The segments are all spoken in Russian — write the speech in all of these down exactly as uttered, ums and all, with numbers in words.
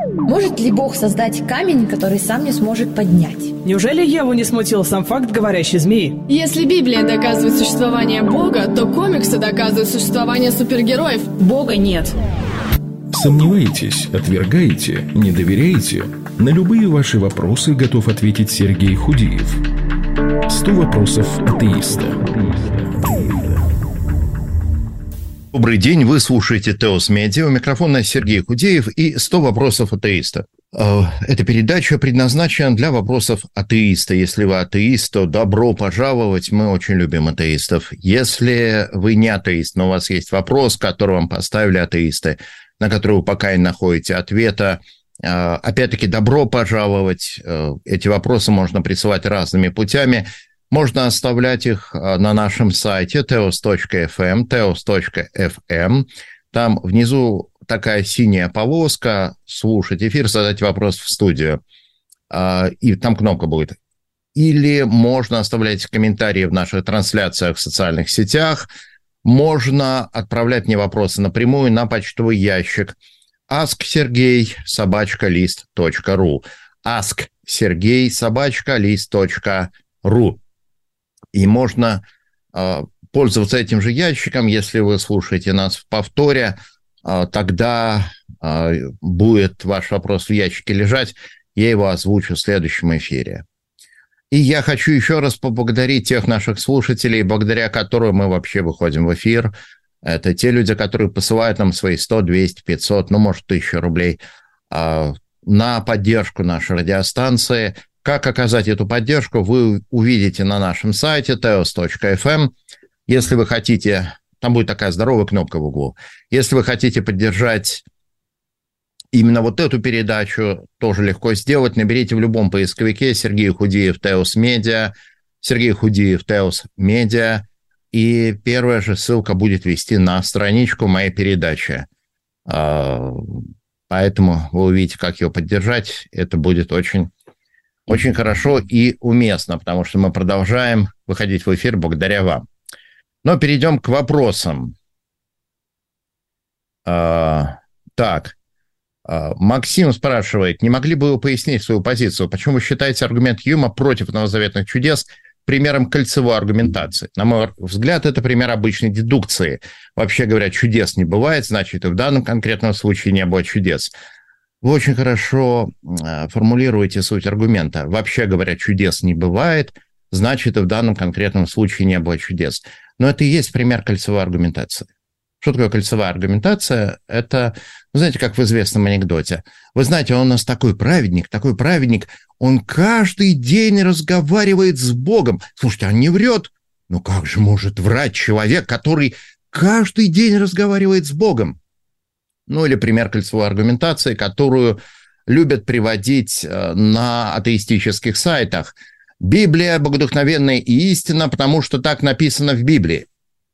Может ли Бог создать камень, который сам не сможет поднять? Неужели Еву не смутил сам факт говорящей змеи? Если Библия доказывает существование Бога, то комиксы доказывают существование супергероев. Бога нет. Сомневаетесь, отвергаете, не доверяете? На любые ваши вопросы готов ответить Сергей Худеев. сто вопросов атеиста. Добрый день, вы слушаете Теос Медиа, у микрофона Сергей Худеев и сто вопросов атеиста. Эта передача предназначена для вопросов атеиста. Если вы атеист, то добро пожаловать, мы очень любим атеистов. Если вы не атеист, но у вас есть вопрос, который вам поставили атеисты, на который вы пока не находите ответа, опять-таки добро пожаловать. Эти вопросы можно присылать разными путями. Можно оставлять их на нашем сайте теос точка эф эм, теос точка эф эм. Там внизу такая синяя полоска «Слушать эфир», задать вопрос в студию. И там кнопка будет. Или можно оставлять комментарии в наших трансляциях в социальных сетях. Можно отправлять мне вопросы напрямую на почтовый ящик ask sergey собака лист точка ру. ask sergey собака лист точка ру. И можно э, пользоваться этим же ящиком, если вы слушаете нас в повторе, э, тогда э, будет ваш вопрос в ящике лежать, я его озвучу в следующем эфире. И я хочу еще раз поблагодарить тех наших слушателей, благодаря которым мы вообще выходим в эфир. Это те люди, которые посылают нам свои сто, двести, пятьсот, ну, может, тысячу рублей э, на поддержку нашей радиостанции. Как оказать эту поддержку, вы увидите на нашем сайте теос точка эф эм. Если вы хотите, там будет такая здоровая кнопка в углу. Если вы хотите поддержать именно вот эту передачу, тоже легко сделать. Наберите в любом поисковике Сергей Худеев Теос Медиа, Сергей Худеев Теос Медиа, и первая же ссылка будет вести на страничку моей передачи. Поэтому вы увидите, как ее поддержать. Это будет очень... Очень хорошо и уместно, потому что мы продолжаем выходить в эфир благодаря вам. Но перейдем к вопросам. А, так, а, Максим спрашивает, не могли бы вы пояснить свою позицию? Почему вы считаете аргумент Юма против новозаветных чудес примером кольцевой аргументации? На мой взгляд, это пример обычной дедукции. Вообще говоря, чудес не бывает, значит, и в данном конкретном случае не было чудес. Вы очень хорошо формулируете суть аргумента. Вообще говоря, чудес не бывает, значит, и в данном конкретном случае не было чудес. Но это и есть пример кольцевой аргументации. Что такое кольцевая аргументация? Это, вы знаете, как в известном анекдоте. Вы знаете, он у нас такой праведник, такой праведник, он каждый день разговаривает с Богом. Слушайте, он не врет. Ну как же может врать человек, который каждый день разговаривает с Богом? Ну, или пример кольцевой аргументации, которую любят приводить на атеистических сайтах. Библия богодухновенная и истина, потому что так написано в Библии.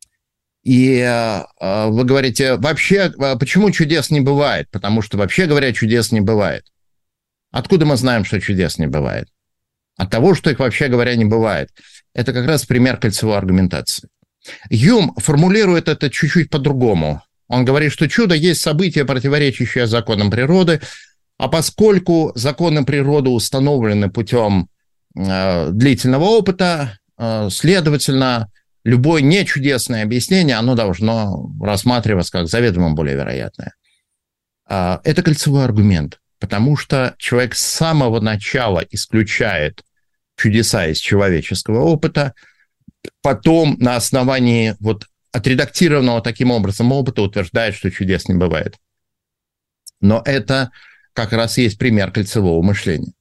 И э, вы говорите, вообще, почему чудес не бывает? Потому что, вообще говоря, чудес не бывает. Откуда мы знаем, что чудес не бывает? От того, что их, вообще говоря, не бывает. Это как раз пример кольцевой аргументации. Юм формулирует это чуть-чуть по-другому. Он говорит, что чудо есть событие, противоречащее законам природы, а поскольку законы природы установлены путем э, длительного опыта, э, следовательно, любое нечудесное объяснение, оно должно рассматриваться как заведомо более вероятное. Э, это кольцевой аргумент, потому что человек с самого начала исключает чудеса из человеческого опыта, потом на основании вот отредактированного таким образом опыта утверждает, что чудес не бывает. Но это как раз есть пример кольцевого мышления.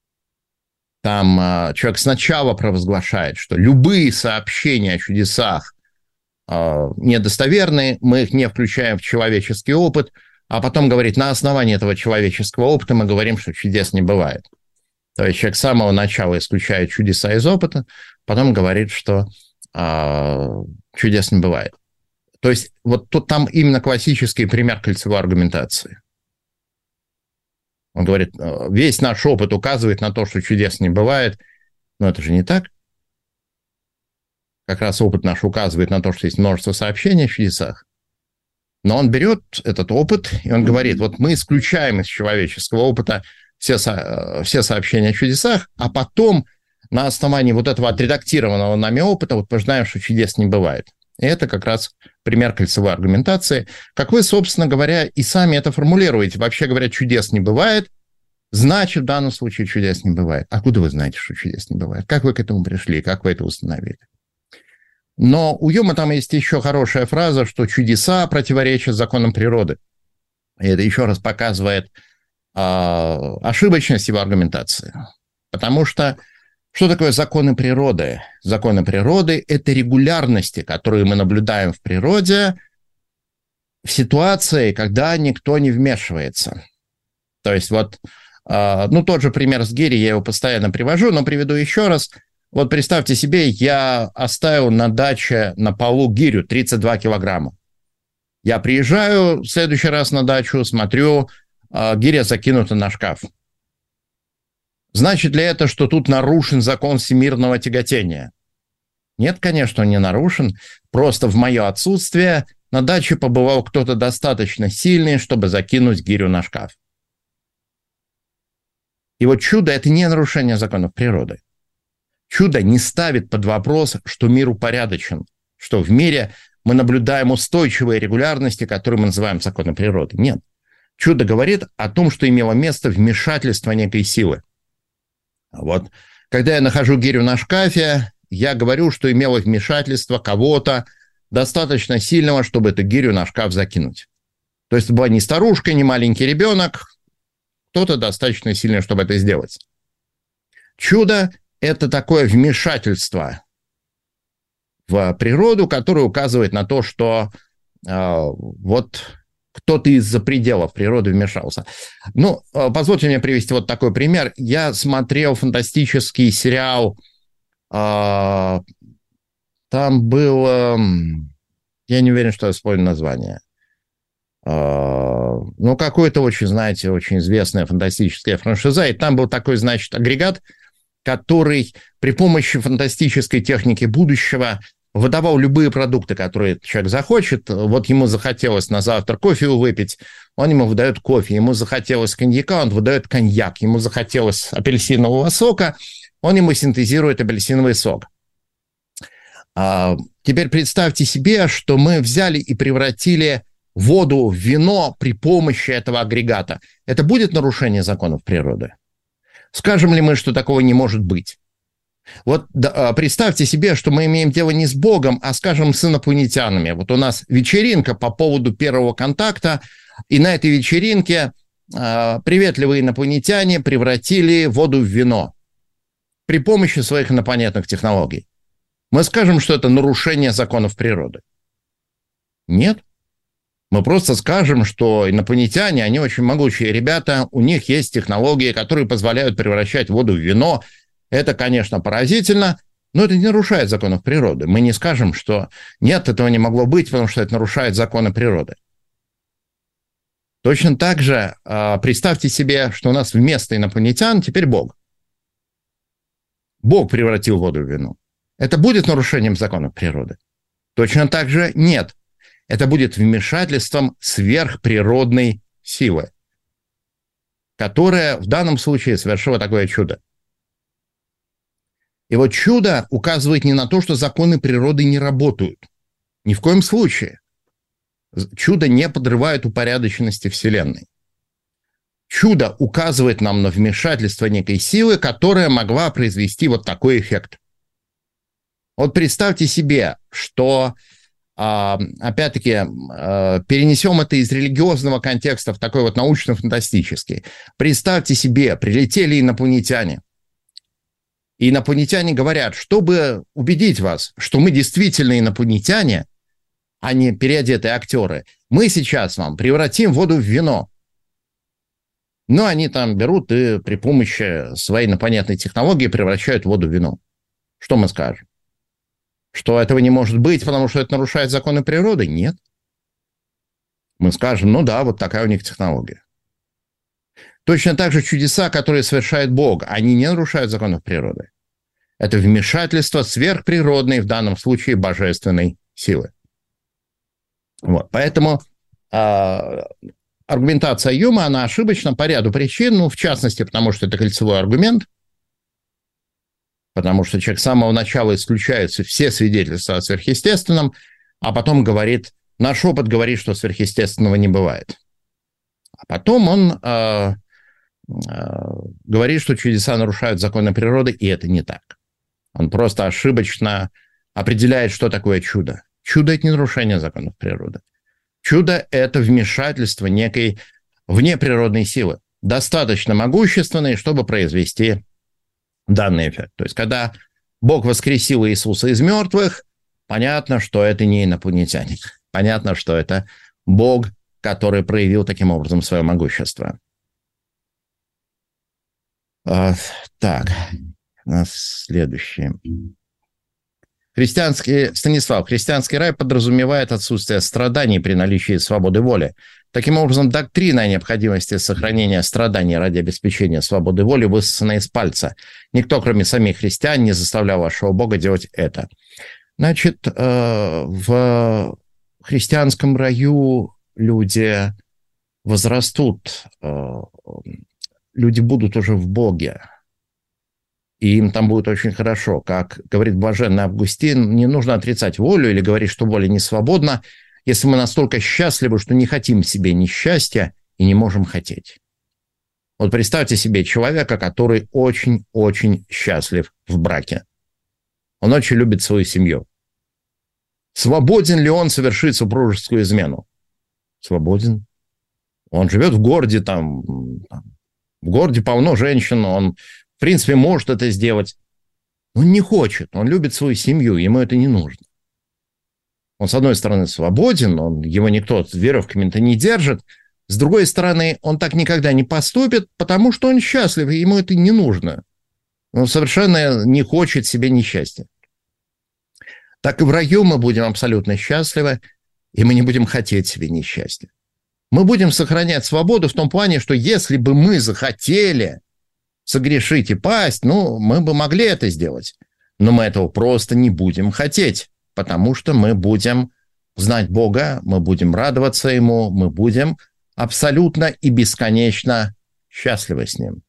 Там э, человек сначала провозглашает, что любые сообщения о чудесах э, недостоверны, мы их не включаем в человеческий опыт, а потом говорит, на основании этого человеческого опыта мы говорим, что чудес не бывает. То есть человек с самого начала исключает чудеса из опыта, потом говорит, что э, чудес не бывает. То есть вот тут там именно классический пример кольцевой аргументации. Он говорит, весь наш опыт указывает на то, что чудес не бывает, но это же не так. Как раз опыт наш указывает на то, что есть множество сообщений о чудесах. Но он берет этот опыт, и он говорит, вот мы исключаем из человеческого опыта все, со, все сообщения о чудесах, а потом на основании вот этого отредактированного нами опыта вот мы знаем, что чудес не бывает. И это как раз пример кольцевой аргументации. Как вы, собственно говоря, и сами это формулируете. Вообще говоря, чудес не бывает, значит, в данном случае чудес не бывает. Откуда вы знаете, что чудес не бывает? Как вы к этому пришли? Как вы это установили? Но у Юма там есть еще хорошая фраза, что чудеса противоречат законам природы. И это еще раз показывает э, ошибочность его аргументации. Потому что что такое законы природы? Законы природы – это регулярности, которые мы наблюдаем в природе в ситуации, когда никто не вмешивается. То есть вот, э, ну, тот же пример с гири, я его постоянно привожу, но приведу еще раз. Вот представьте себе, я оставил на даче на полу гирю тридцать два килограмма. Я приезжаю в следующий раз на дачу, смотрю, гиря закинута на шкаф. Значит ли это, что тут нарушен закон всемирного тяготения? Нет, конечно, он не нарушен. Просто в мое отсутствие на даче побывал кто-то достаточно сильный, чтобы закинуть гирю на шкаф. И вот чудо – это не нарушение законов природы. Чудо не ставит под вопрос, что мир упорядочен, что в мире мы наблюдаем устойчивые регулярности, которые мы называем законы природы. Нет. Чудо говорит о том, что имело место вмешательство некой силы. Вот. Когда я нахожу гирю на шкафе, я говорю, что имело вмешательство кого-то достаточно сильного, чтобы эту гирю на шкаф закинуть. То есть была не старушка, не маленький ребенок, кто-то достаточно сильный, чтобы это сделать. Чудо – это такое вмешательство в природу, которое указывает на то, что э, вот кто-то из-за пределов природы вмешался. Ну, э, позвольте мне привести вот такой пример. Я смотрел фантастический сериал, э, там было, я не уверен, что я вспомню название, э, ну, какое-то очень, знаете, очень известная фантастическая франшиза, и там был такой, значит, агрегат, который при помощи фантастической техники будущего выдавал любые продукты, которые человек захочет. Вот ему захотелось на завтра кофе выпить, он ему выдает кофе. Ему захотелось коньяка, он выдает коньяк. Ему захотелось апельсинового сока, он ему синтезирует апельсиновый сок. А теперь представьте себе, что мы взяли и превратили воду в вино при помощи этого агрегата. Это будет нарушение законов природы? Скажем ли мы, что такого не может быть? Вот да, представьте себе, что мы имеем дело не с Богом, а, скажем, с инопланетянами. Вот у нас вечеринка по поводу первого контакта, и на этой вечеринке э, приветливые инопланетяне превратили воду в вино при помощи своих инопланетных технологий. Мы скажем, что это нарушение законов природы? Нет. Мы просто скажем, что инопланетяне, они очень могучие ребята, у них есть технологии, которые позволяют превращать воду в вино. Это, конечно, поразительно, но это не нарушает законов природы. Мы не скажем, что нет, этого не могло быть, потому что это нарушает законы природы. Точно так же представьте себе, что у нас вместо инопланетян теперь Бог. Бог превратил воду в вино. Это будет нарушением законов природы? Точно так же нет. Это будет вмешательством сверхприродной силы, которая в данном случае совершила такое чудо. И вот чудо указывает не на то, что законы природы не работают. Ни в коем случае. Чудо не подрывает упорядоченности Вселенной. Чудо указывает нам на вмешательство некой силы, которая могла произвести вот такой эффект. Вот представьте себе, что, опять-таки, перенесем это из религиозного контекста в такой вот научно-фантастический. Представьте себе, прилетели инопланетяне. И инопланетяне говорят, чтобы убедить вас, что мы действительно инопланетяне, а не переодетые актеры, мы сейчас вам превратим воду в вино. Но они там берут и при помощи своей инопланетной технологии превращают воду в вино. Что мы скажем? Что этого не может быть, потому что это нарушает законы природы? Нет. Мы скажем, ну да, вот такая у них технология. Точно так же чудеса, которые совершает Бог, они не нарушают законов природы. Это вмешательство сверхприродной, в данном случае божественной силы. Вот. Поэтому а, аргументация Юма, она ошибочна по ряду причин, ну, в частности, потому что это кольцевой аргумент, потому что человек с самого начала исключает все свидетельства о сверхъестественном, а потом говорит, наш опыт говорит, что сверхъестественного не бывает. А потом он э, э, говорит, что чудеса нарушают законы природы, и это не так. Он просто ошибочно определяет, что такое чудо. Чудо – это не нарушение законов природы. Чудо – это вмешательство некой внеприродной силы, достаточно могущественной, чтобы произвести данный эффект. То есть, когда Бог воскресил Иисуса из мертвых, понятно, что это не инопланетяне. Понятно, что это Бог, который проявил таким образом свое могущество. А, так, у нас следующее. Христианский, Станислав, христианский рай подразумевает отсутствие страданий при наличии свободы воли. Таким образом, доктрина о необходимости сохранения страданий ради обеспечения свободы воли высосана из пальца. Никто, кроме самих христиан, не заставлял вашего Бога делать это. Значит, в христианском раю люди возрастут, люди будут уже в Боге. И им там будет очень хорошо. Как говорит блаженный Августин, не нужно отрицать волю или говорить, что воля не свободна, если мы настолько счастливы, что не хотим себе несчастья и не можем хотеть. Вот представьте себе человека, который очень-очень счастлив в браке. Он очень любит свою семью. Свободен ли он совершить супружескую измену? Свободен. Он живет в городе, там, в городе полно женщин, он... В принципе, может это сделать. Он не хочет, он любит свою семью, ему это не нужно. Он, с одной стороны, свободен, он, его никто веревками-то не держит. С другой стороны, он так никогда не поступит, потому что он счастлив, и ему это не нужно. Он совершенно не хочет себе несчастья. Так и в раю мы будем абсолютно счастливы, и мы не будем хотеть себе несчастья. Мы будем сохранять свободу в том плане, что если бы мы захотели согрешить и пасть, ну, мы бы могли это сделать. Но мы этого просто не будем хотеть, потому что мы будем знать Бога, мы будем радоваться Ему, мы будем абсолютно и бесконечно счастливы с Ним.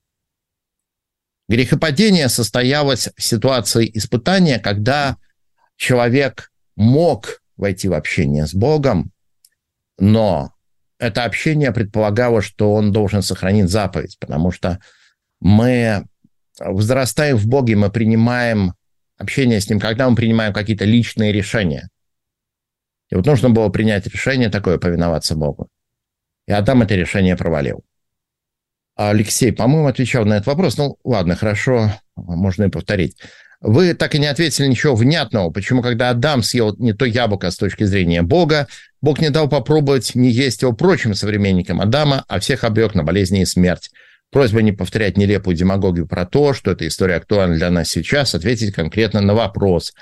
Грехопадение состоялось в ситуации испытания, когда человек мог войти в общение с Богом, но это общение предполагало, что он должен сохранить заповедь, потому что мы возрастаем в Боге, мы принимаем общение с Ним, когда мы принимаем какие-то личные решения. И вот нужно было принять решение такое, повиноваться Богу. И Адам это решение провалил. А Алексей, по-моему, отвечал на этот вопрос. Ну, ладно, хорошо, можно и повторить. Вы так и не ответили ничего внятного, почему, когда Адам съел не то яблоко с точки зрения Бога, Бог не дал попробовать не есть его прочим современникам Адама, а всех обрек на болезни и смерть. Просьба не повторять нелепую демагогию про то, что эта история актуальна для нас сейчас, ответить конкретно на вопрос.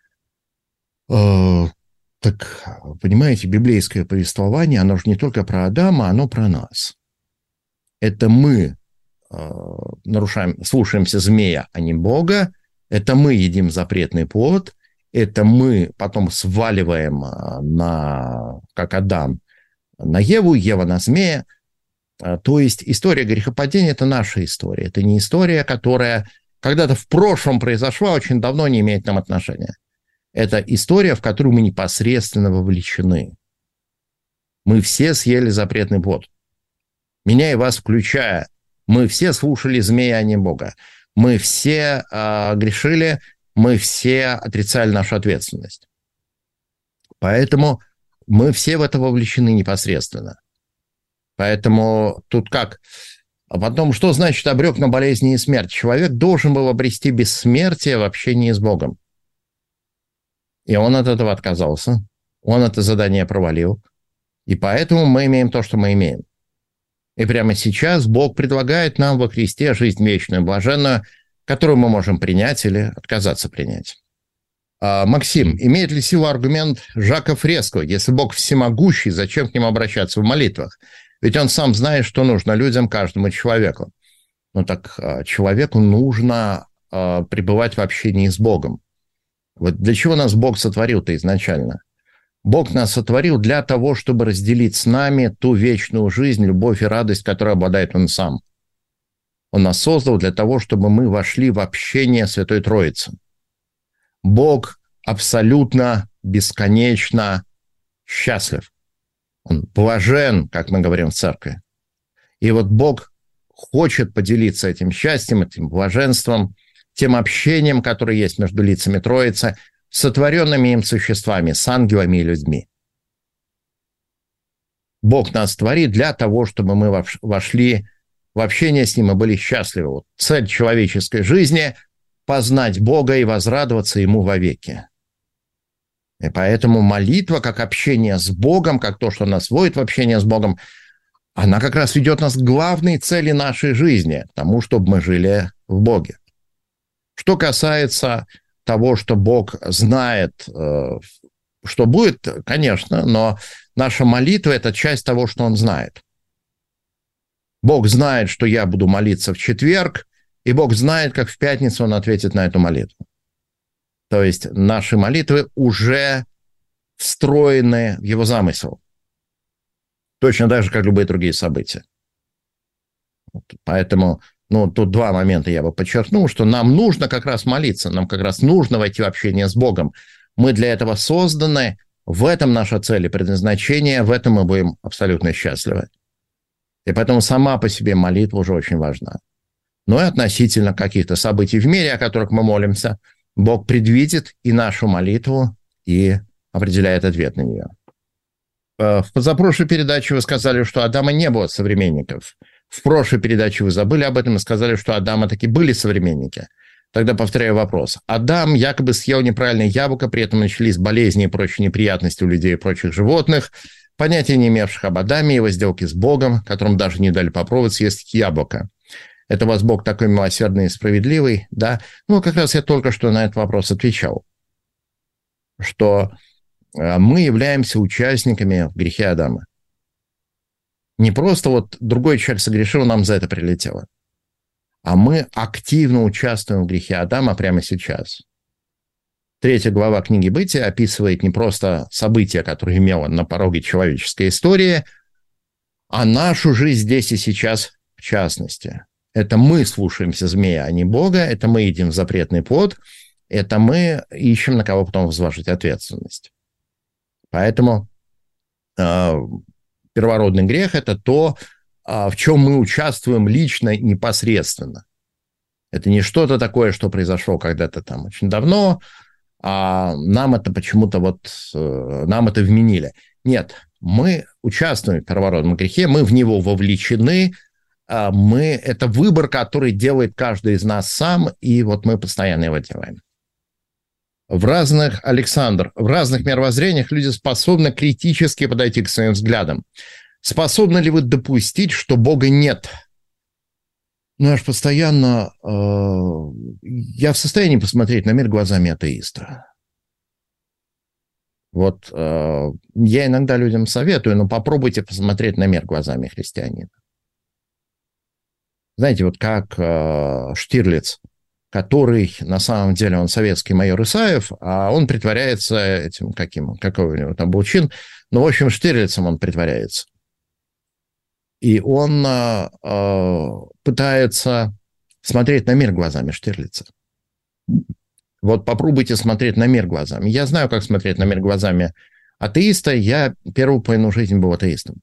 Э, так, понимаете, библейское повествование, оно же не только про Адама, оно про нас. Это мы э, нарушаем, слушаемся змея, а не Бога. Это мы едим запретный плод. Это мы потом сваливаем на, как Адам, на Еву, Ева на змея. То есть история грехопадения – это наша история. Это не история, которая когда-то в прошлом произошла, очень давно, не имеет к нам отношения. Это история, в которую мы непосредственно вовлечены. Мы все съели запретный плод. Меня и вас включая. Мы все слушали змея, а не Бога. Мы все э, грешили, мы все отрицали нашу ответственность. Поэтому мы все в это вовлечены непосредственно. Поэтому тут как? А потом, что значит обрек на болезни и смерть? Человек должен был обрести бессмертие в общении с Богом. И он от этого отказался. Он это задание провалил. И поэтому мы имеем то, что мы имеем. И прямо сейчас Бог предлагает нам во Христе жизнь вечную, блаженную, которую мы можем принять или отказаться принять. А, Максим, имеет ли силу аргумент Жака Фреско? Если Бог всемогущий, зачем к нему обращаться в молитвах? Ведь он сам знает, что нужно людям, каждому человеку. Ну так человеку нужно э, пребывать в общении с Богом. Вот для чего нас Бог сотворил-то изначально? Бог нас сотворил для того, чтобы разделить с нами ту вечную жизнь, любовь и радость, которой обладает Он сам. Он нас создал для того, чтобы мы вошли в общение Святой Троицы. Бог абсолютно, бесконечно счастлив. Он блажен, как мы говорим в церкви. И вот Бог хочет поделиться этим счастьем, этим блаженством, тем общением, которое есть между лицами Троицы, с сотворенными им существами, с ангелами и людьми. Бог нас творит для того, чтобы мы вошли в общение с Ним и были счастливы. Вот цель человеческой жизни – познать Бога и возрадоваться Ему вовеки. И поэтому молитва, как общение с Богом, как то, что нас вводит в общение с Богом, она как раз ведет нас к главной цели нашей жизни, к тому, чтобы мы жили в Боге. Что касается того, что Бог знает, что будет, конечно, но наша молитва – это часть того, что Он знает. Бог знает, что я буду молиться в четверг, и Бог знает, как в пятницу Он ответит на эту молитву. То есть наши молитвы уже встроены в Его замысел. Точно так же, как любые другие события. Поэтому, ну, тут два момента я бы подчеркнул, что нам нужно как раз молиться, нам как раз нужно войти в общение с Богом. Мы для этого созданы, в этом наша цель и предназначение, в этом мы будем абсолютно счастливы. И поэтому сама по себе молитва уже очень важна. Но и относительно каких-то событий в мире, о которых мы молимся, Бог предвидит и нашу молитву, и определяет ответ на нее. В позапрошлой передаче вы сказали, что Адама не было современников. В прошлой передаче вы забыли об этом и сказали, что Адама таки были современники. Тогда повторяю вопрос. Адам якобы съел неправильное яблоко, при этом начались болезни и прочие неприятности у людей и прочих животных, понятия не имевших об Адаме и его сделке с Богом, которым даже не дали попробовать съесть яблоко. Это у вас Бог такой милосердный и справедливый, да? Ну, как раз я только что на этот вопрос отвечал, что мы являемся участниками в грехе Адама. Не просто вот другой человек согрешил, нам за это прилетело, а мы активно участвуем в грехе Адама прямо сейчас. Третья глава книги «Бытия» описывает не просто события, которые имело на пороге человеческой истории, а нашу жизнь здесь и сейчас в частности. Это мы слушаемся змея, а не Бога, это мы едим запретный плод, это мы ищем, на кого потом возложить ответственность. Поэтому э, первородный грех – это то, э, в чем мы участвуем лично, непосредственно. Это не что-то такое, что произошло когда-то там очень давно, а нам это почему-то вот, э, нам это вменили. Нет, мы участвуем в первородном грехе, мы в него вовлечены, э, мы, это выбор, который делает каждый из нас сам, и вот мы постоянно его делаем. В разных, Александр, в разных мировоззрениях люди способны критически подойти к своим взглядам. Способны ли вы допустить, что Бога нет? Ну, я же постоянно... Э, я в состоянии посмотреть на мир глазами атеиста. Вот э, я иногда людям советую, но попробуйте посмотреть на мир глазами христианина. Знаете, вот как э, Штирлиц, который, на самом деле, он советский майор Исаев, а он притворяется этим, каким, какой у него там был чин, ну, в общем, Штирлицем он притворяется. И он э, пытается смотреть на мир глазами Штирлица. Вот попробуйте смотреть на мир глазами. Я знаю, как смотреть на мир глазами атеиста. Я первую половину жизни был атеистом.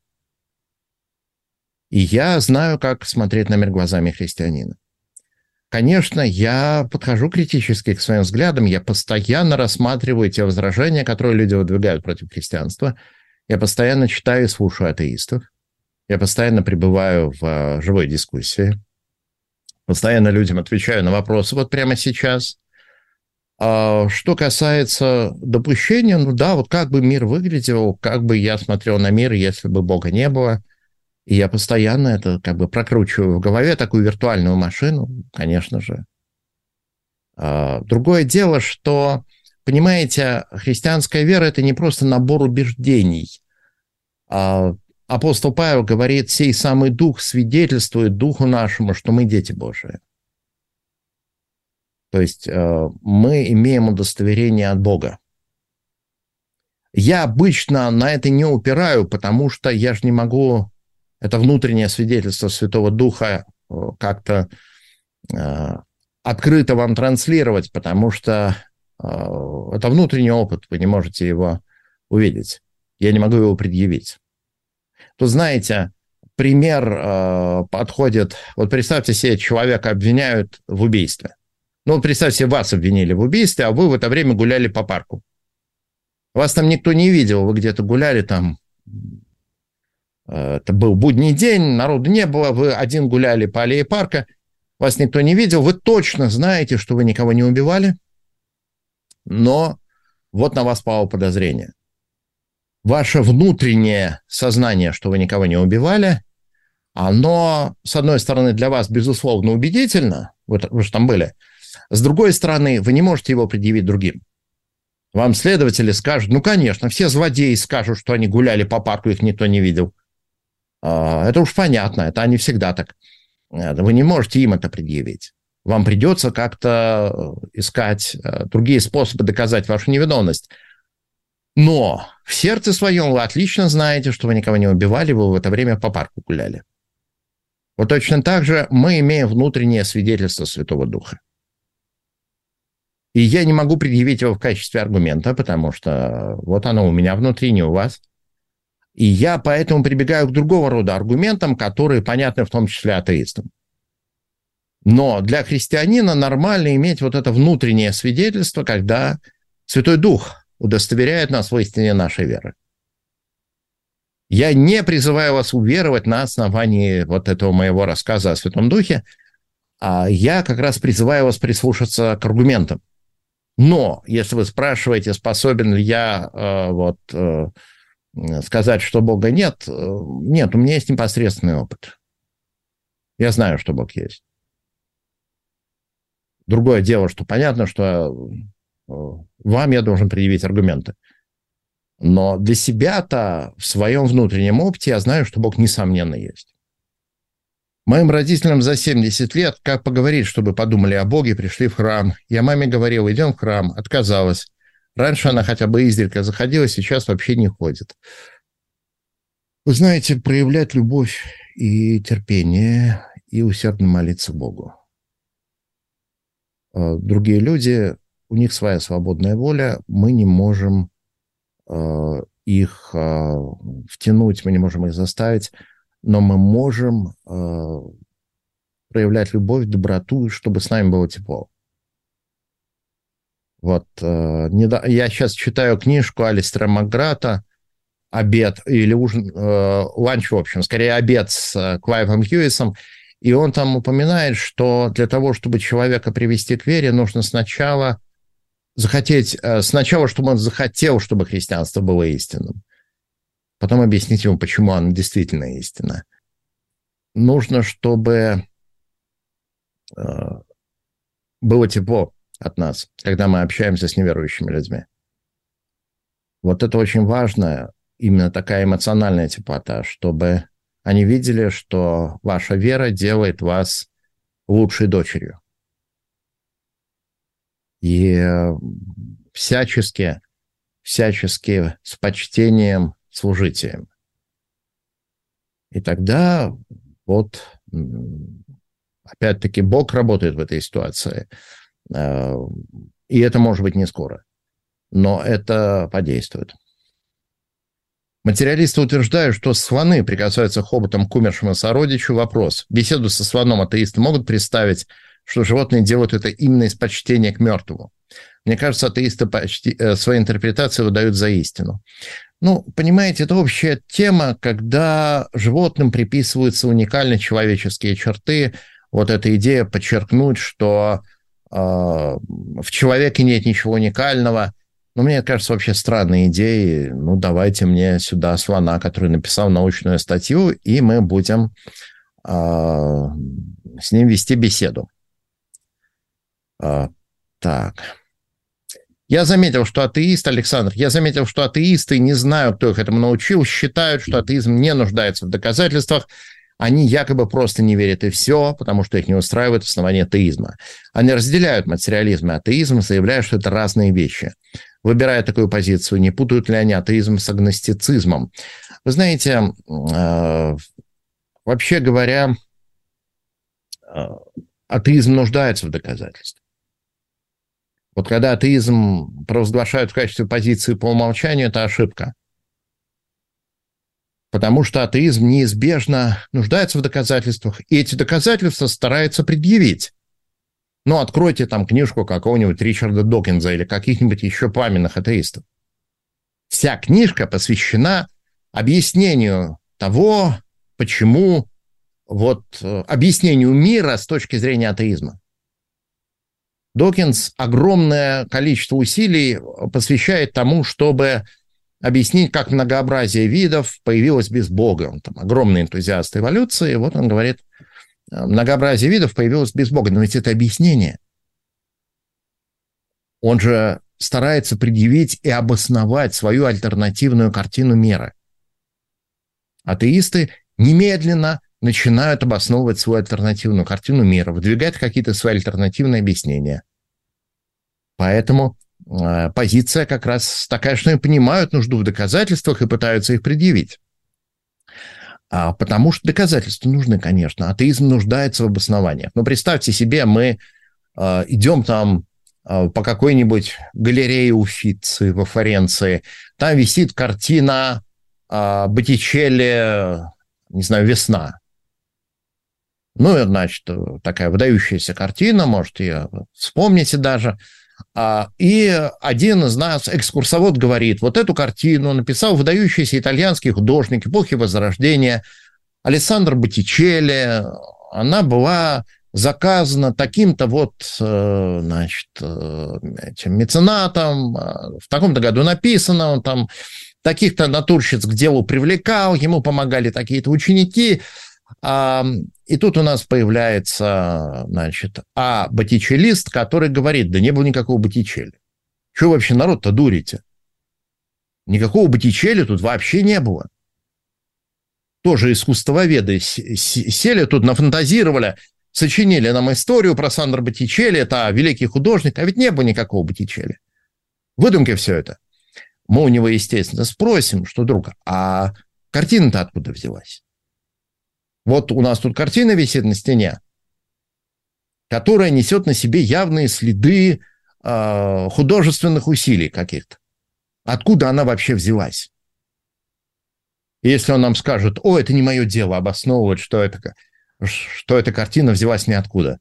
И я знаю, как смотреть на мир глазами христианина. Конечно, я подхожу критически к своим взглядам, я постоянно рассматриваю те возражения, которые люди выдвигают против христианства. Я постоянно читаю и слушаю атеистов. Я постоянно пребываю в живой дискуссии. Постоянно людям отвечаю на вопросы вот прямо сейчас. Что касается допущения, ну да, вот как бы мир выглядел, как бы я смотрел на мир, если бы Бога не было. И я постоянно это как бы прокручиваю в голове, такую виртуальную машину, конечно же. Другое дело, что, понимаете, христианская вера – это не просто набор убеждений. Апостол Павел говорит, сей самый Дух свидетельствует Духу нашему, что мы дети Божии. То есть мы имеем удостоверение от Бога. Я обычно на это не упираю, потому что я же не могу это внутреннее свидетельство Святого Духа как-то э, открыто вам транслировать, потому что э, это внутренний опыт, вы не можете его увидеть. Я не могу его предъявить. То знаете, пример э, подходит... Вот представьте себе, человека обвиняют в убийстве. Ну, вот представьте себе, вас обвинили в убийстве, а вы в это время гуляли по парку. Вас там никто не видел, вы где-то гуляли там, это был будний день, народу не было, вы один гуляли по аллее парка, вас никто не видел, вы точно знаете, что вы никого не убивали, но вот на вас пало подозрение. Ваше внутреннее сознание, что вы никого не убивали, оно, с одной стороны, для вас, безусловно, убедительно, вы, вы же там были, с другой стороны, вы не можете его предъявить другим. Вам следователи скажут, ну, конечно, все злодеи скажут, что они гуляли по парку, их никто не видел. Это уж понятно, это они всегда так. Вы не можете им это предъявить. Вам придется как-то искать другие способы доказать вашу невиновность. Но в сердце своем вы отлично знаете, что вы никого не убивали, вы в это время по парку гуляли. Вот точно так же мы имеем внутреннее свидетельство Святого Духа. И я не могу предъявить его в качестве аргумента, потому что вот оно у меня внутри, не у вас. И я поэтому прибегаю к другого рода аргументам, которые понятны в том числе атеистам. Но для христианина нормально иметь вот это внутреннее свидетельство, когда Святой Дух удостоверяет нас в истине нашей веры. Я не призываю вас уверовать на основании вот этого моего рассказа о Святом Духе, а я как раз призываю вас прислушаться к аргументам. Но если вы спрашиваете, способен ли я э, вот, э, сказать, что Бога нет, э, нет, у меня есть непосредственный опыт. Я знаю, что Бог есть. Другое дело, что понятно, что э, вам я должен предъявить аргументы. Но для себя-то в своем внутреннем опыте я знаю, что Бог несомненно есть. Моим родителям за семьдесят лет, как поговорить, чтобы подумали о Боге, пришли в храм. Я маме говорил, идем в храм, отказалась. Раньше она хотя бы изредка заходила, сейчас вообще не ходит. Вы знаете, проявлять любовь и терпение, и усердно молиться Богу. Другие люди, у них своя свободная воля, мы не можем их втянуть, мы не можем их заставить, но мы можем э, проявлять любовь, доброту, чтобы с нами было тепло. Вот, э, недо... я сейчас читаю книжку Алистера Макграта «Обед», или ужин, э, ланч, в общем, скорее «Обед» с э, Клайвом Хьюисом, и он там упоминает, что для того, чтобы человека привести к вере, нужно сначала захотеть, э, сначала, чтобы он захотел, чтобы христианство было истинным. Потом объяснить ему, почему она действительно истина. Нужно, чтобы э, было тепло от нас, когда мы общаемся с неверующими людьми. Вот это очень важно, именно такая эмоциональная теплота, чтобы они видели, что ваша вера делает вас лучшей дочерью. И всячески, всячески с почтением служите им. И тогда вот опять-таки Бог работает в этой ситуации. И это может быть не скоро. Но это подействует. Материалисты утверждают, что слоны прикасаются хоботом к умершему сородичу. Вопрос. Беседу со слоном атеисты могут представить, что животные делают это именно из почтения к мертвому. Мне кажется, атеисты почти, э, свои интерпретации выдают за истину. Ну, понимаете, это общая тема, когда животным приписываются уникальные человеческие черты. Вот эта идея подчеркнуть, что э, в человеке нет ничего уникального. Но мне кажется, вообще странной идеей. Ну, давайте мне сюда слона, который написал научную статью, и мы будем э, с ним вести беседу. Э, так... Я заметил, что атеисты, Александр, я заметил, что атеисты, не знаю, кто их этому научил, считают, что атеизм не нуждается в доказательствах. Они якобы просто не верят и все, потому что их не устраивает основание атеизма. Они разделяют материализм и атеизм, заявляя, что это разные вещи. выбирая такую позицию, не путают ли они атеизм с агностицизмом. Вы знаете, вообще говоря, атеизм нуждается в доказательствах. Вот когда атеизм провозглашают в качестве позиции по умолчанию, это ошибка. Потому что атеизм неизбежно нуждается в доказательствах, и эти доказательства стараются предъявить. Ну, откройте там книжку какого-нибудь Ричарда Докинза или каких-нибудь еще пламенных атеистов. Вся книжка посвящена объяснению того, почему, вот, объяснению мира с точки зрения атеизма. Докинз огромное количество усилий посвящает тому, чтобы объяснить, как многообразие видов появилось без Бога. Он там огромный энтузиаст эволюции, вот он говорит, многообразие видов появилось без Бога. Но ведь это объяснение. Он же старается предъявить и обосновать свою альтернативную картину мира. Атеисты немедленно начинают обосновывать свою альтернативную картину мира, выдвигать какие-то свои альтернативные объяснения. Поэтому э, позиция как раз такая, что они понимают нужду в доказательствах и пытаются их предъявить. А, потому что доказательства нужны, конечно. Атеизм нуждается в обоснованиях. Но представьте себе, мы э, идем там э, по какой-нибудь галерее Уффици во Флоренции, там висит картина э, Боттичелли, не знаю, «Весна». Ну, и, значит, такая выдающаяся картина, может, ее вспомните даже. И один из нас, экскурсовод, говорит, вот эту картину написал выдающийся итальянский художник эпохи Возрождения Алессандро Боттичелли. Она была заказана таким-то вот, значит, этим меценатом, в таком-то году написано, он там таких-то натурщиц к делу привлекал, ему помогали такие-то ученики. И тут у нас появляется, значит, а боттичеллист, который говорит, да не было никакого Боттичелли. Чего вообще народ-то дурите? Никакого Боттичелли тут вообще не было. Тоже искусствоведы сели тут, нафантазировали, сочинили нам историю про Сандро Боттичелли, это великий художник, а ведь не было никакого Боттичелли. Выдумки все это. Мы у него, естественно, спросим, что, друг, а картина-то откуда взялась? Вот у нас тут картина висит на стене, которая несет на себе явные следы э, художественных усилий каких-то. Откуда она вообще взялась? И если он нам скажет, о, это не мое дело обосновывать, что, это, что эта картина взялась ниоткуда.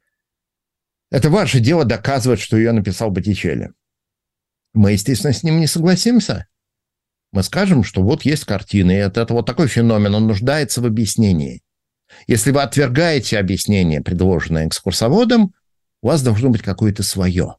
Это ваше дело доказывать, что ее написал Боттичелли. Мы, естественно, с ним не согласимся. Мы скажем, что вот есть картина, и это, это вот такой феномен, он нуждается в объяснении. Если вы отвергаете объяснение, предложенное экскурсоводом, у вас должно быть какое-то свое.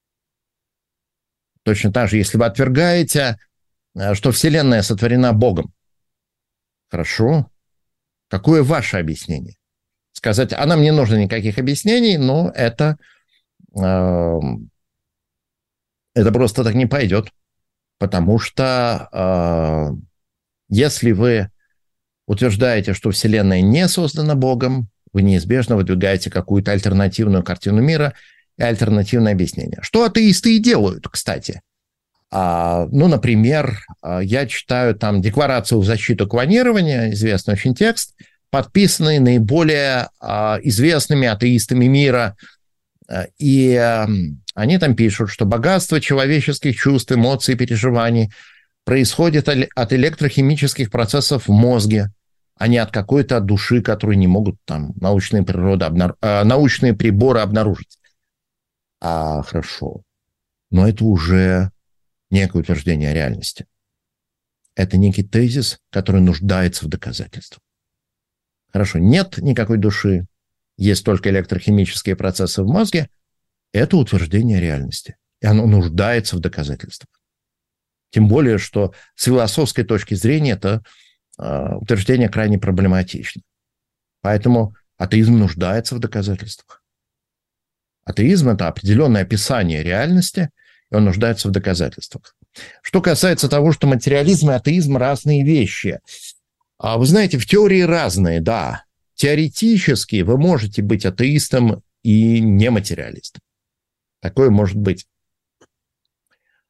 Точно так же, если вы отвергаете, что Вселенная сотворена Богом. Хорошо. Какое ваше объяснение? Сказать, а нам не нужно никаких объяснений, но это, э, это просто так не пойдет. Потому что э, если вы утверждаете, что Вселенная не создана Богом, вы неизбежно выдвигаете какую-то альтернативную картину мира и альтернативное объяснение. Что атеисты и делают, кстати. А, ну, например, я читаю там Декларацию в защиту клонирования, известный очень текст, подписанный наиболее а, известными атеистами мира. И а, они там пишут, что богатство человеческих чувств, эмоций, переживаний происходит от электрохимических процессов в мозге, а не от какой-то души, которую не могут там научные, природы обнар... научные приборы обнаружить. А, хорошо. Но это уже некое утверждение о реальности. Это некий тезис, который нуждается в доказательствах. Хорошо, нет никакой души, есть только электрохимические процессы в мозге. Это утверждение реальности, и оно нуждается в доказательствах. Тем более, что с философской точки зрения это э, утверждение крайне проблематично. Поэтому атеизм нуждается в доказательствах. Атеизм – это определенное описание реальности, и он нуждается в доказательствах. Что касается того, что материализм и атеизм – разные вещи. А вы знаете, в теории разные, да. Теоретически вы можете быть атеистом и нематериалистом. Такое может быть.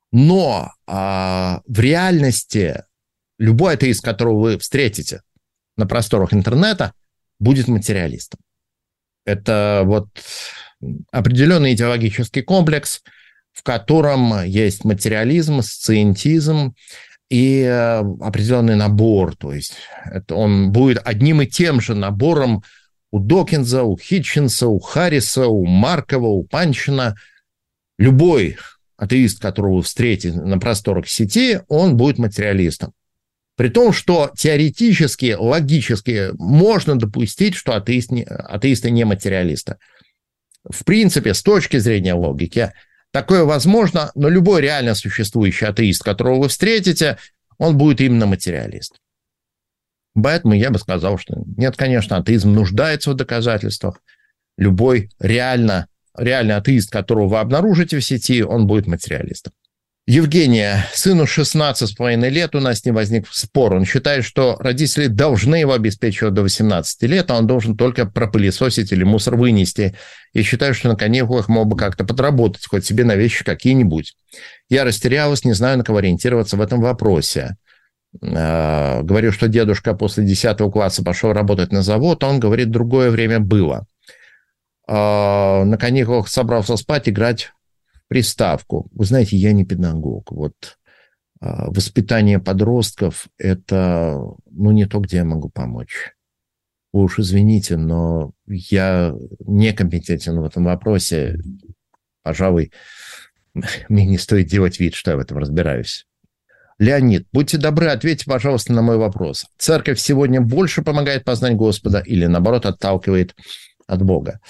Но а, в реальности любой атеист, которого вы встретите на просторах интернета, будет материалистом. Это вот определенный идеологический комплекс, в котором есть материализм, сциентизм и определенный набор. То есть это он будет одним и тем же набором у Докинза, у Хитчинса, у Харриса, у Маркова, у Панчина. Любой атеист, которого вы встретите на просторах сети, он будет материалистом. При том, что теоретически, логически можно допустить, что атеист не, атеисты не материалисты. В принципе, с точки зрения логики, такое возможно, но любой реально существующий атеист, которого вы встретите, он будет именно материалист. Поэтому я бы сказал, что нет, конечно, атеизм нуждается в доказательствах. Любой реально, реальный атеист, которого вы обнаружите в сети, он будет материалистом. Евгения, сыну шестнадцать с половиной лет, у нас не возник спор. Он считает, что родители должны его обеспечивать до восемнадцати лет, а он должен только пропылесосить или мусор вынести. И считаю, что на каникулах мог бы как-то подработать, хоть себе на вещи какие-нибудь. Я растерялась, не знаю, на кого ориентироваться в этом вопросе. Говорю, что дедушка после десятого класса пошел работать на завод, а он говорит, другое время было. На каникулах собрался спать, играть приставку. Вы знаете, я не педагог. Вот а, воспитание подростков – это ну, не то, где я могу помочь. Вы уж извините, но я некомпетентен в этом вопросе. Пожалуй, мне не стоит делать вид, что я в этом разбираюсь. Леонид, будьте добры, ответьте, пожалуйста, на мой вопрос. Церковь сегодня больше помогает познать Господа или, наоборот, отталкивает от Бога?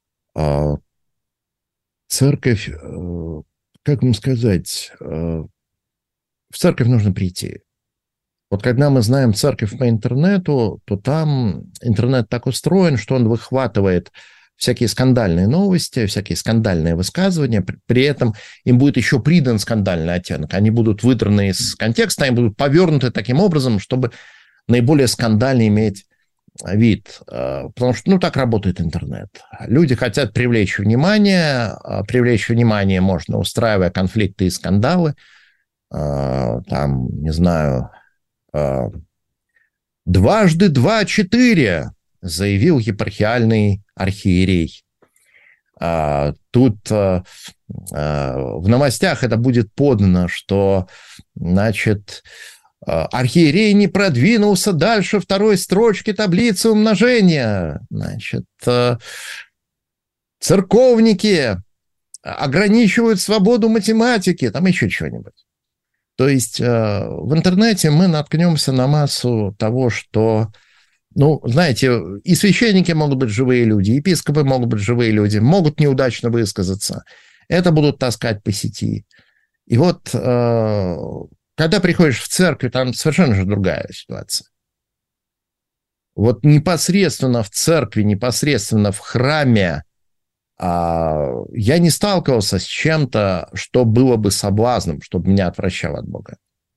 Церковь, как вам сказать, в церковь нужно прийти. Вот когда мы знаем церковь по интернету, то там интернет так устроен, что он выхватывает всякие скандальные новости, всякие скандальные высказывания, при этом им будет еще придан скандальный оттенок. Они будут выдраны из контекста, они будут повернуты таким образом, чтобы наиболее скандально иметь вид, потому что, ну, так работает интернет. Люди хотят привлечь внимание, привлечь внимание можно, устраивая конфликты и скандалы, там, не знаю, дважды два – четыре, заявил епархиальный архиерей. Тут в новостях это будет подано, что, значит, архиерей не продвинулся дальше второй строчки таблицы умножения. Значит, церковники ограничивают свободу математики, там еще чего-нибудь. То есть в интернете мы наткнемся на массу того, что, ну, знаете, и священники могут быть живые люди, епископы могут быть живые люди, могут неудачно высказаться. Это будут таскать по сети. И вот когда приходишь в церковь, там совершенно же другая ситуация. Вот непосредственно в церкви, непосредственно в храме а, я не сталкивался с чем-то, что было бы соблазном, чтобы меня отвращало от Бога.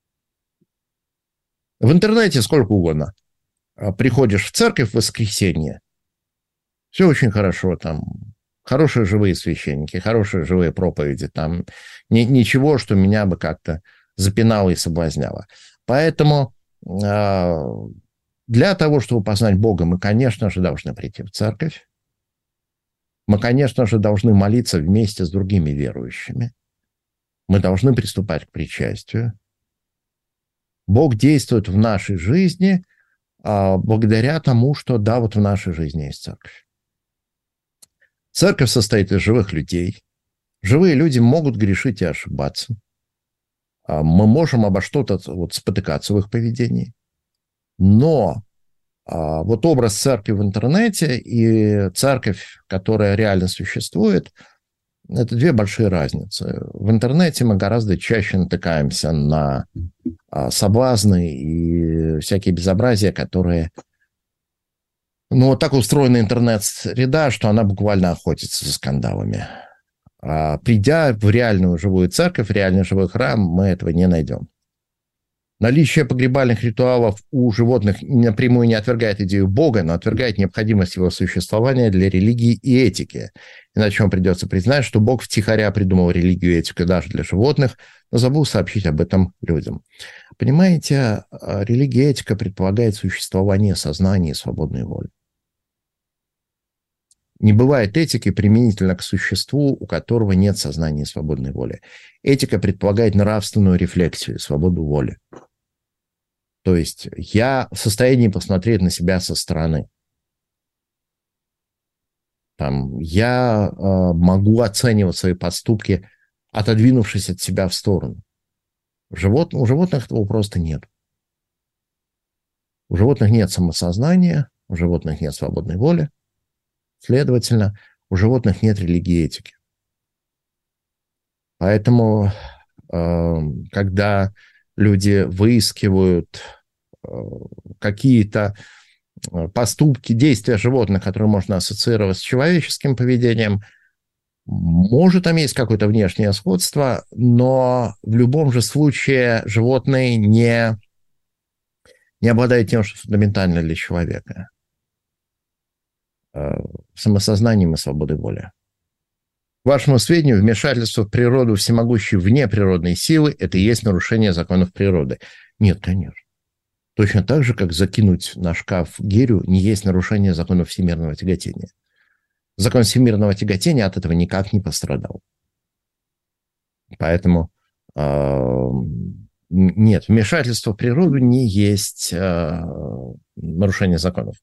В интернете сколько угодно. Приходишь в церковь в воскресенье, все очень хорошо, там хорошие живые священники, хорошие живые проповеди, там ни, ничего, что меня бы как-то запинало и соблазняло. Поэтому э, для того, чтобы познать Бога, мы, конечно же, должны прийти в церковь. Мы, конечно же, должны молиться вместе с другими верующими. Мы должны приступать к причастию. Бог действует в нашей жизни э, благодаря тому, что, да, вот в нашей жизни есть церковь. Церковь состоит из живых людей. Живые люди могут грешить и ошибаться. Мы можем обо что-то вот спотыкаться в их поведении. Но а, вот образ церкви в интернете и церковь, которая реально существует, это две большие разницы. В интернете мы гораздо чаще натыкаемся на а, соблазны и всякие безобразия, которые... Ну, вот так устроена интернет-среда, что она буквально охотится за скандалами. Придя в реальную живую церковь, в реальный живой храм, мы этого не найдем. Наличие погребальных ритуалов у животных напрямую не отвергает идею Бога, но отвергает необходимость его существования для религии и этики. Иначе вам придется признать, что Бог втихаря придумал религию и этику даже для животных, но забыл сообщить об этом людям. Понимаете, религия и этика предполагает существование сознания и свободной воли. Не бывает этики применительно к существу, у которого нет сознания и свободной воли. Этика предполагает нравственную рефлексию, свободу воли. То есть я в состоянии посмотреть на себя со стороны. Там, я э, могу оценивать свои поступки, отодвинувшись от себя в сторону. У животных, у животных этого просто нет. У животных нет самосознания, у животных нет свободной воли. Следовательно, у животных нет религии и этики. Поэтому, э, когда люди выискивают э, какие-то поступки, действия животных, которые можно ассоциировать с человеческим поведением, может, там есть какое-то внешнее сходство, но в любом же случае животные не, не обладают тем, что фундаментально для человека. Самосознанием и свободой воли. К вашему сведению, вмешательство в природу всемогущей внеприродной силы – это и есть нарушение законов природы. Нет, конечно. Точно так же, как закинуть на шкаф гирю не есть нарушение законов всемирного тяготения. Закон всемирного тяготения от этого никак не пострадал. Поэтому э, нет, вмешательство в природу не есть э, нарушение законов.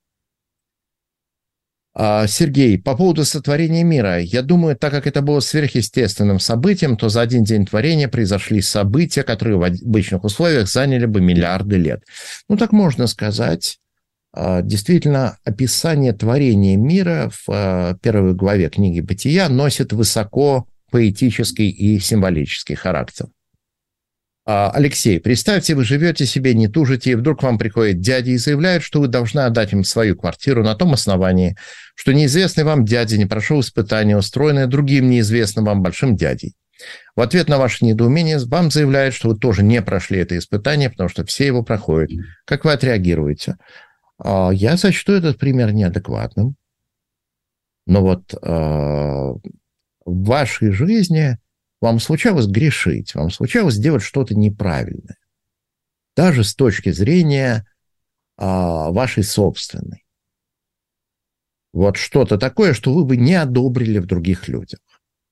Сергей, по поводу сотворения мира. Я думаю, так как это было сверхъестественным событием, то за один день творения произошли события, которые в обычных условиях заняли бы миллиарды лет. Ну, так можно сказать. Действительно, описание творения мира в первой главе книги «Бытия» носит высоко поэтический и символический характер. Алексей, представьте, вы живете себе, не тужите, и вдруг вам приходит дядя и заявляет, что вы должны отдать им свою квартиру на том основании, что неизвестный вам дядя не прошел испытание, устроенное другим неизвестным вам большим дядей. В ответ на ваше недоумение вам заявляют, что вы тоже не прошли это испытание, потому что все его проходят. Как вы отреагируете? Я сочту этот пример неадекватным. Но вот в вашей жизни... Вам случалось грешить, вам случалось делать что-то неправильное. Даже с точки зрения а, вашей собственной. Вот что-то такое, что вы бы не одобрили в других людях.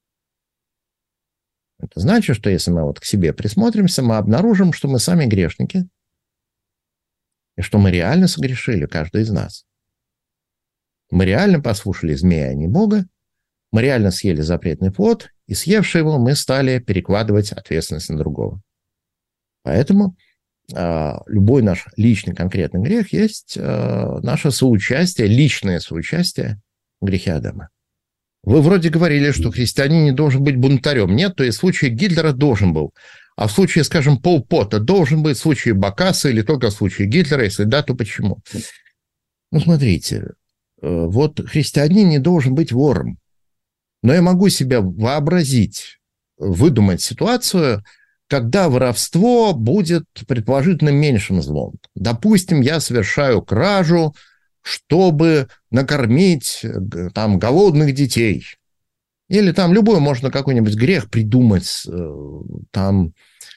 Это значит, что если мы вот к себе присмотримся, мы обнаружим, что мы сами грешники, и что мы реально согрешили, каждый из нас. Мы реально послушали змея, а не Бога. Мы реально съели запретный плод, и съевши его, мы стали перекладывать ответственность на другого. Поэтому э, любой наш личный конкретный грех есть э, наше соучастие, личное соучастие в грехе Адама. Вы вроде говорили, что христианин не должен быть бунтарем. Нет, то есть в случае Гитлера должен был. А в случае, скажем, Пол Пота должен быть, в случае Бокасса или только в случае Гитлера, если да, то почему? Ну, смотрите, э, вот христианин не должен быть вором. Но я могу себе вообразить, выдумать ситуацию, когда воровство будет предположительно меньшим злом. Допустим, я совершаю кражу, чтобы накормить там голодных детей. Или там любой можно какой-нибудь грех придумать. Там,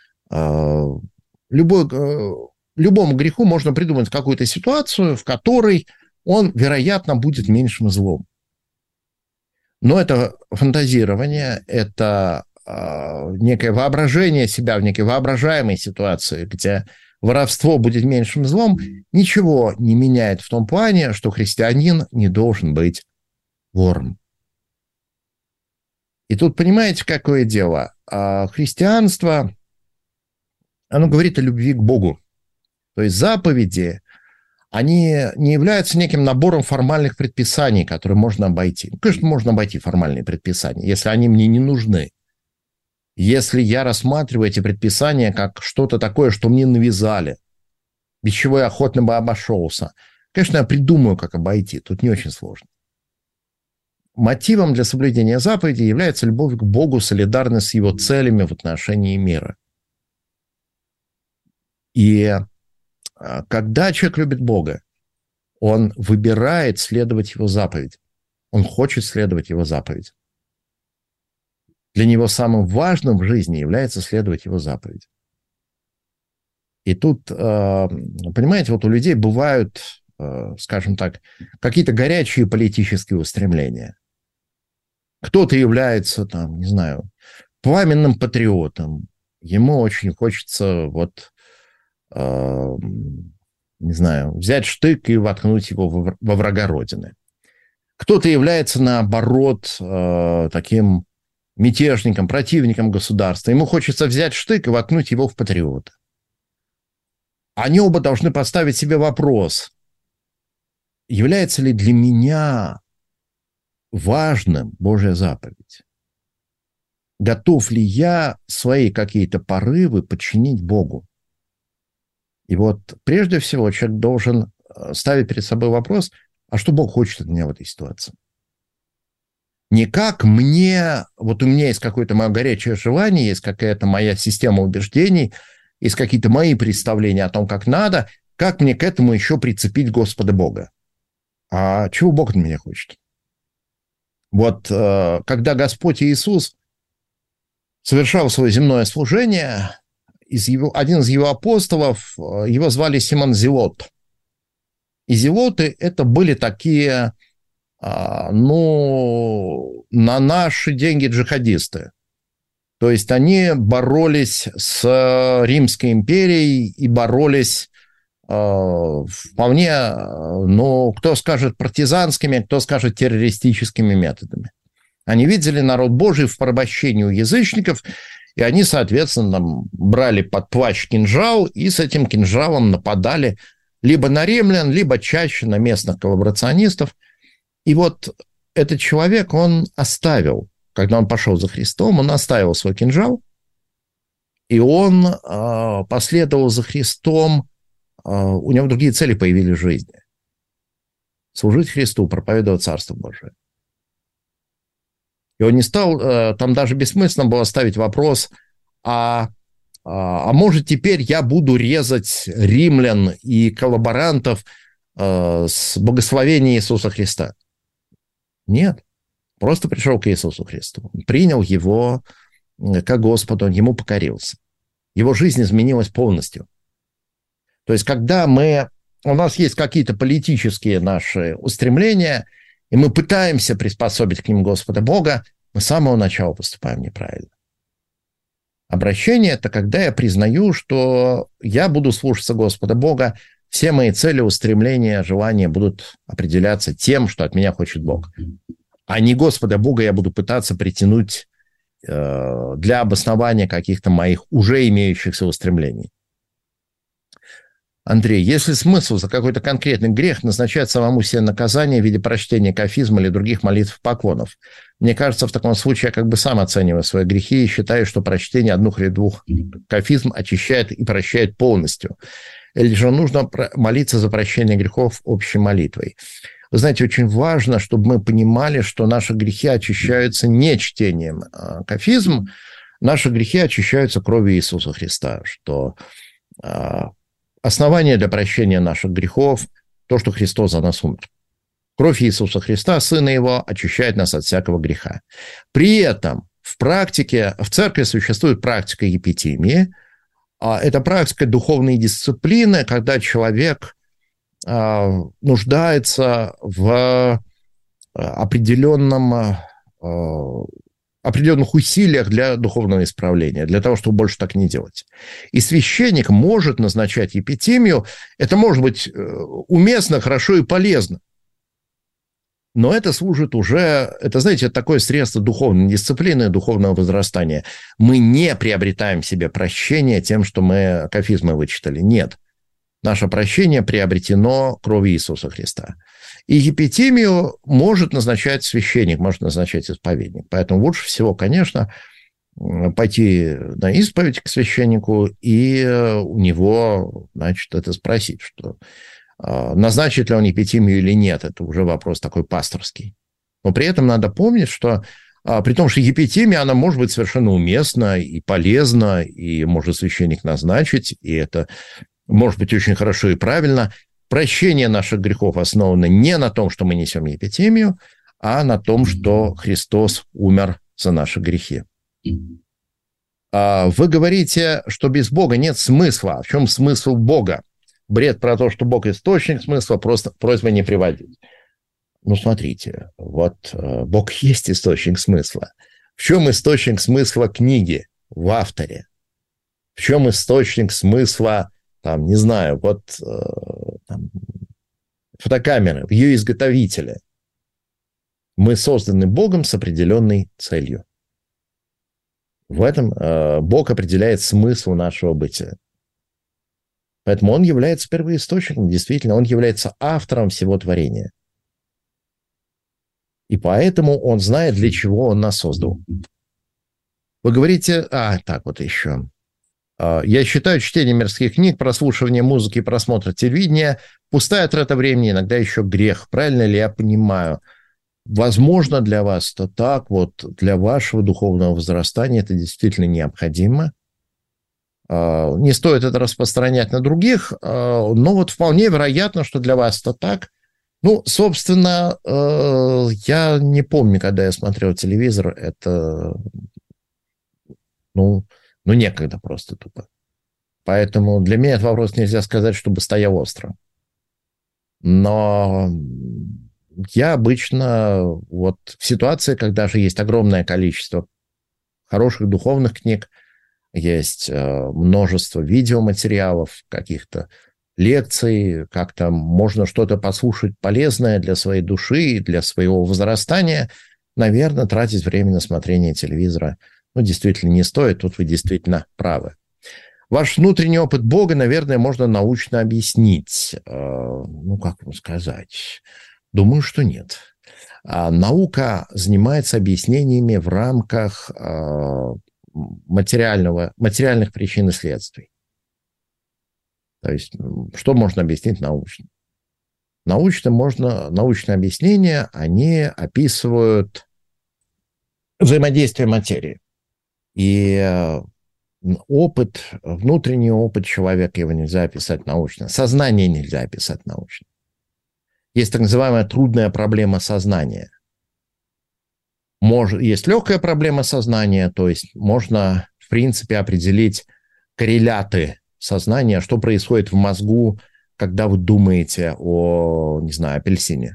любой, любому греху можно придумать какую-то ситуацию, в которой он, вероятно, будет меньшим злом. Но это фантазирование, это э, некое воображение себя в некой воображаемой ситуации, где воровство будет меньшим злом, ничего не меняет в том плане, что христианин не должен быть вором. И тут понимаете, какое дело? А христианство, оно говорит о любви к Богу. То есть заповеди, они не являются неким набором формальных предписаний, которые можно обойти. Конечно, можно обойти формальные предписания, если они мне не нужны. Если я рассматриваю эти предписания как что-то такое, что мне навязали, без чего я охотно бы обошелся, конечно, я придумаю, как обойти. Тут не очень сложно. Мотивом для соблюдения заповедей является любовь к Богу, солидарность с его целями в отношении мира. И когда человек любит Бога, он выбирает следовать Его заповедям. Он хочет следовать Его заповедям. Для него самым важным в жизни является следовать Его заповедям. И тут, понимаете, вот у людей бывают, скажем так, какие-то горячие политические устремления. Кто-то является, там, не знаю, пламенным патриотом. Ему очень хочется, вот, э, не знаю, взять штык и воткнуть его во, во врага Родины. Кто-то является, наоборот, э, таким мятежником, противником государства. Ему хочется взять штык и воткнуть его в патриота. Они оба должны поставить себе вопрос, является ли для меня важным Божья заповедь? Готов ли я свои какие-то порывы подчинить Богу? И вот прежде всего человек должен ставить перед собой вопрос, а что Бог хочет от меня в этой ситуации? Не как мне, вот у меня есть какое-то мое горячее желание, есть какая-то моя система убеждений, есть какие-то мои представления о том, как надо, как мне к этому еще прицепить Господа Бога? А чего Бог от меня хочет? Вот когда Господь Иисус совершал свое земное служение, из его, один из его апостолов, его звали Симон Зелот. И зелоты это были такие, ну, на наши деньги джихадисты. То есть они боролись с Римской империей и боролись вполне, ну, кто скажет партизанскими, кто скажет террористическими методами. Они видели народ Божий в порабощении у язычников, и они, соответственно, там, брали под плащ кинжал и с этим кинжалом нападали либо на римлян, либо чаще на местных коллаборационистов. И вот этот человек, он оставил, когда он пошел за Христом, он оставил свой кинжал, и он э, последовал за Христом. У него другие цели появились в жизни. Служить Христу, проповедовать Царство Божие. И он не стал, там даже бессмысленно было ставить вопрос, а, а, а может теперь я буду резать римлян и коллаборантов а, с благословения Иисуса Христа? Нет. Просто пришел к Иисусу Христу. Принял Его как Господа, он Ему покорился. Его жизнь изменилась полностью. То есть, когда мы, у нас есть какие-то политические наши устремления, и мы пытаемся приспособить к ним Господа Бога, мы с самого начала поступаем неправильно. Обращение – это когда я признаю, что я буду слушаться Господа Бога, все мои цели, устремления, желания будут определяться тем, что от меня хочет Бог. А не Господа Бога я буду пытаться притянуть э, для обоснования каких-то моих уже имеющихся устремлений. Андрей, есть ли смысл за какой-то конкретный грех назначать самому себе наказание в виде прочтения кафизма или других молитв поклонов? Мне кажется, в таком случае я как бы сам оцениваю свои грехи и считаю, что прочтение одних или двух кафизм очищает и прощает полностью. Или же нужно молиться за прощение грехов общей молитвой? Вы знаете, очень важно, чтобы мы понимали, что наши грехи очищаются не чтением кафизм, наши грехи очищаются кровью Иисуса Христа, что... Основание для прощения наших грехов – то, что Христос за нас умер. Кровь Иисуса Христа, Сына Его, очищает нас от всякого греха. При этом в практике, в церкви существует практика епитимии. Это практика духовной дисциплины, когда человек нуждается в определенном, определенных усилиях для духовного исправления, для того, чтобы больше так не делать. И священник может назначать епитимию. Это может быть уместно, хорошо и полезно. Но это служит уже, это, знаете, это такое средство духовной дисциплины, духовного возрастания. Мы не приобретаем себе прощение тем, что мы кафизмы вычитали. Нет. Наше прощение приобретено кровью Иисуса Христа. И епитимию может назначать священник, может назначать исповедник. Поэтому лучше всего, конечно, пойти на исповедь к священнику и у него, значит, это спросить, что назначит ли он епитимию или нет. Это уже вопрос такой пасторский. Но при этом надо помнить, что А, при том, что епитемия, она может быть совершенно уместна и полезна, и может священник назначить, и это может быть очень хорошо и правильно. Прощение наших грехов основано не на том, что мы несем епитемию, а на том, что Христос умер за наши грехи. А вы говорите, что без Бога нет смысла. А в чем смысл Бога? Бред про то, что Бог источник смысла, просто просьба не приводить. Ну, смотрите, вот Бог есть источник смысла. В чем источник смысла книги в авторе? В чем источник смысла, там, не знаю, вот там, фотокамеры, в ее изготовителе? Мы созданы Богом с определенной целью. В этом э, Бог определяет смысл нашего бытия. Поэтому Он является первоисточником, действительно, Он является автором всего творения. И поэтому Он знает, для чего Он нас создал. Вы говорите, а, так вот еще. Я считаю чтение мирских книг, прослушивание музыки и просмотр телевидения пустая трата времени, иногда еще грех. Правильно ли я понимаю? Возможно, для вас это так, вот для вашего духовного возрастания это действительно необходимо. Не стоит это распространять на других, но вот вполне вероятно, что для вас это так. Ну, собственно, я не помню, когда я смотрел телевизор, это, ну, ну некогда просто тупо. Поэтому для меня этот вопрос нельзя сказать, чтобы стоял остро. Но я обычно вот в ситуации, когда же есть огромное количество хороших духовных книг, есть множество видеоматериалов, каких-то лекций, как-то можно что-то послушать полезное для своей души, для своего возрастания, наверное, тратить время на смотрение телевизора, ну, действительно не стоит, тут вы действительно правы. Ваш внутренний опыт Бога, наверное, можно научно объяснить. Ну, как вам сказать? Думаю, что нет. Наука занимается объяснениями в рамках материального, материальных причин и следствий. То есть, что можно объяснить научно? Научно можно, научные объяснения, они описывают взаимодействие материи. И опыт, внутренний опыт человека, его нельзя описать научно. Сознание нельзя описать научно. Есть так называемая трудная проблема сознания. Может, есть легкая проблема сознания, то есть можно, в принципе, определить корреляты сознания, что происходит в мозгу, когда вы думаете о, не знаю, апельсине.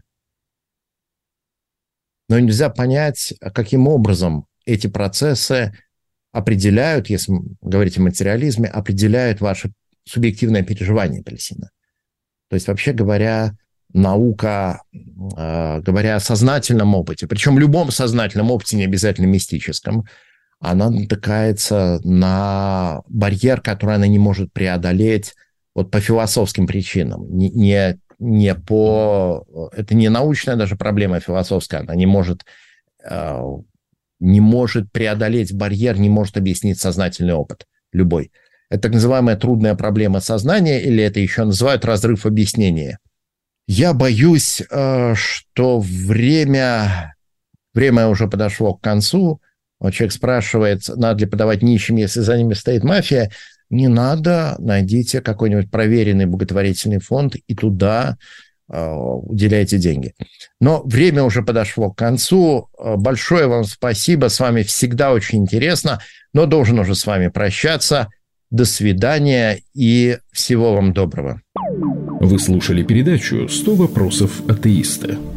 Но нельзя понять, каким образом эти процессы определяют, если говорить о материализме, определяют ваше субъективное переживание апельсина. То есть, вообще говоря, наука, э, говоря о сознательном опыте, причем любом сознательном опыте, не обязательно мистическом, она натыкается на барьер, который она не может преодолеть вот по философским причинам. Не, не, не по... Это не научная даже проблема философская, она не может, э, не может преодолеть барьер, не может объяснить сознательный опыт любой. Это так называемая трудная проблема сознания, или это еще называют разрыв объяснения. Я боюсь, что время, время уже подошло к концу. Вот человек спрашивает, надо ли подавать нищим, если за ними стоит мафия. Не надо, найдите какой-нибудь проверенный благотворительный фонд и туда уделяйте деньги. Но время уже подошло к концу. Большое вам спасибо, с вами всегда очень интересно, но должен уже с вами прощаться. До свидания и всего вам доброго. Вы слушали передачу «сто вопросов атеиста».